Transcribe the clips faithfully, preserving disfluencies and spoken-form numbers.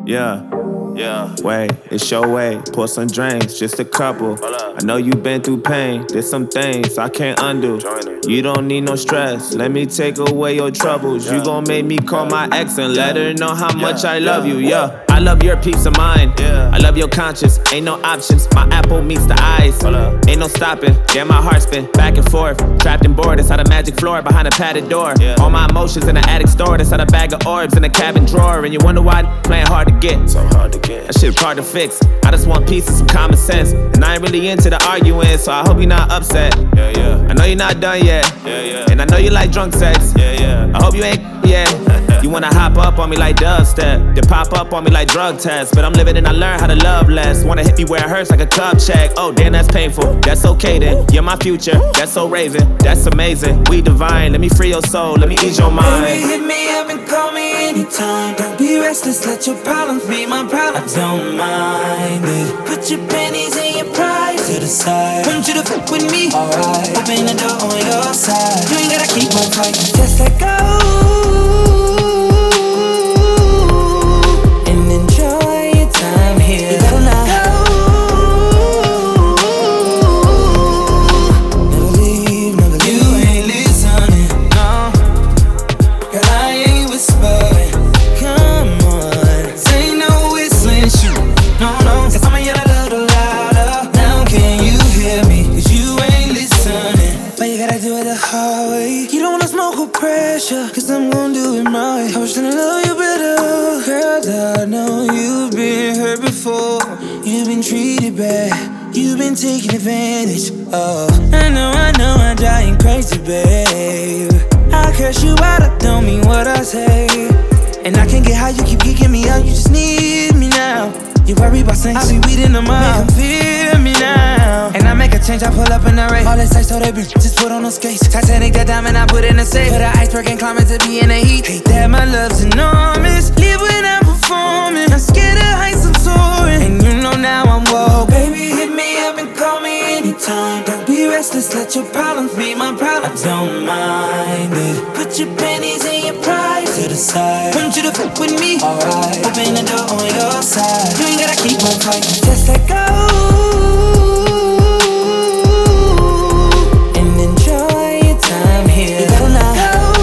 Yeah. Yeah. Wait, it's your way. Pour some drinks, just a couple. I know you been through pain. There's some things I can't undo. You don't need no stress. Let me take away your troubles. You gon' make me call my ex and let her know how much I love you. Yeah. I love your peace of mind. I love your conscience. Ain't no options. My apple meets the eyes. Ain't no stopping. Yeah, my heart spin back and forth. Trapped and bored inside a magic floor behind a padded door. All my emotions in the attic stored inside a bag of orbs in the cabin drawer. And you wonder why playing hard to get. So hard to get. That shit hard to fix. I just want peace and some common sense. And I ain't really into the arguing, so I hope you're not upset. Yeah, yeah. I know you're not done yet. Yeah, yeah. And I know you like drunk sex. Yeah, yeah. I hope you ain't yet. You wanna hop up on me like dubstep, then pop up on me like drug tests. But I'm living and I learn how to love less. Wanna hit me where it hurts like a cup check. Oh, damn, that's painful. That's okay then. You're my future. That's so raven. That's amazing. We divine. Let me free your soul. Let me ease your mind. Baby, hit me up and call me anytime. Don't be restless. Let your problems be my problems. I don't mind it. Put your pennies and your pride to the side. Want you to fuck with me. Alright. Open the door on your side. You ain't gotta keep on fighting. Just let go. Cause I'm gon' do it my way. I was tryna love you better. Girl, I know you've been hurt before. You've been treated bad. You've been taken advantage of. I know, I know I'm dying crazy, babe. I curse you out, I don't mean what I say. And I can't get how you keep kicking me out. You just need me now. You worry about things, I be weeding them out. Make them feel me now. And I make a change, I pull up in the race. All this ice, so they be just put on the skates. Titanic, that diamond, I put in the safe. Put an iceberg and climb it to be in the heat. Hate that my love's enormous. Live when I'm performing. I'm scared of heights, I'm soaring. And you know now I'm woke. Baby, hit me up and call me anytime. Don't be restless, let your problems be my problems. I don't mind it. Put your pennies and your pride to the side. Want you to fuck with me. Alright. Open the door on your side. You ain't gotta keep on fighting. Just let go. And enjoy your time here. You better not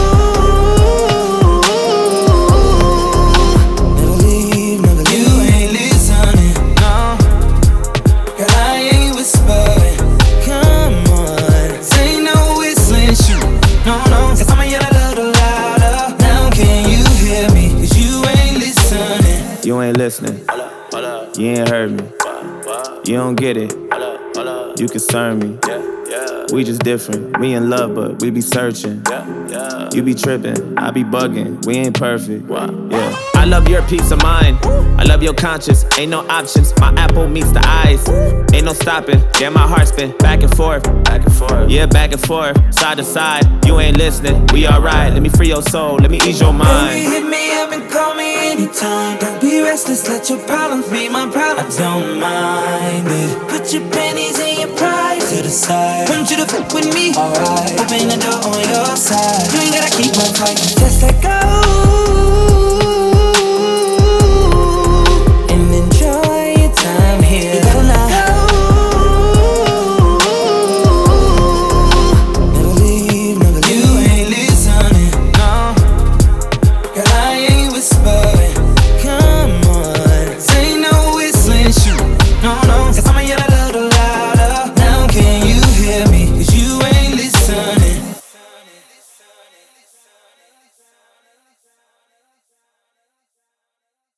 go. Never leave, never leave. You ain't listening, no. Girl, I ain't whispering. Come on. Say no whistling, shoot. No, no. Cause I'ma yell a little louder. Now can you hear me? Cause you ain't listening. You ain't listening. You ain't heard me. You don't get it. You concern me. We just different. We in love, but we be searching. You be tripping. I be bugging. We ain't perfect. Yeah. I love your peace of mind. I love your conscience. Ain't no options. My apple meets the eyes. Ain't no stopping. Yeah, my heart spin back and forth. Back and forth. Yeah, back and forth. Side to side. You ain't listening. We alright. Let me free your soul. Let me ease your mind. Baby, hit me up and call me anytime. Don't be restless. Let your problems be my problems. I don't mind it. Put your pennies and your pride to the side. Want you to fuck with me. Alright. Open the door on your side. You ain't gotta keep on fighting. Just let go.